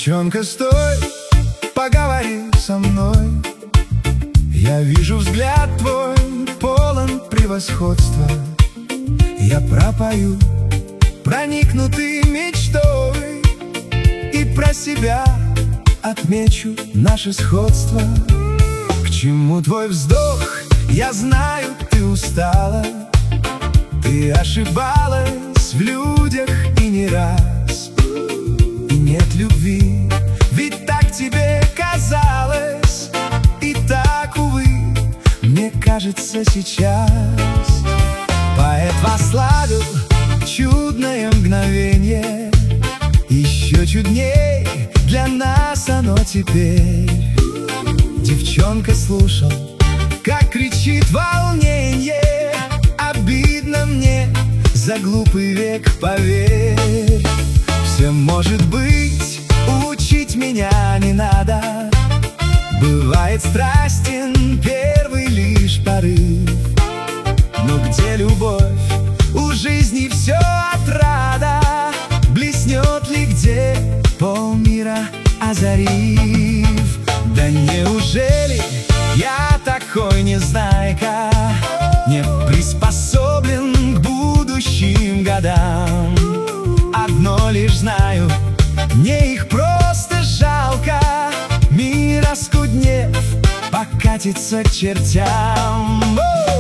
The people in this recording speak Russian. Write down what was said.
Девчонка, стой, поговори со мной. Я вижу, взгляд твой полон превосходства. Я пропою, проникнутый мечтой, и про себя отмечу наше сходство. К чему твой вздох? Я знаю, ты устала. Ты ошибалась в людях и не раз. И нет любви, ведь так тебе казалось. И так, увы, мне кажется сейчас. Поэт восславил чудное мгновенье. Еще чудней для нас оно теперь. Девчонка, слушал, как кричит волнение. Обидно мне за глупый век, поверь. Все может быть, учить меня не надо. Бывает страстен первый лишь порыв. Но где любовь? У жизни все отрада. Блеснет ли где полмира озарив? Да неужели я такой незнайка, не приспособлен к будущим годам? Одно лишь знаю, мне их просто жалко. Мир, оскуднев, покатится к чертям.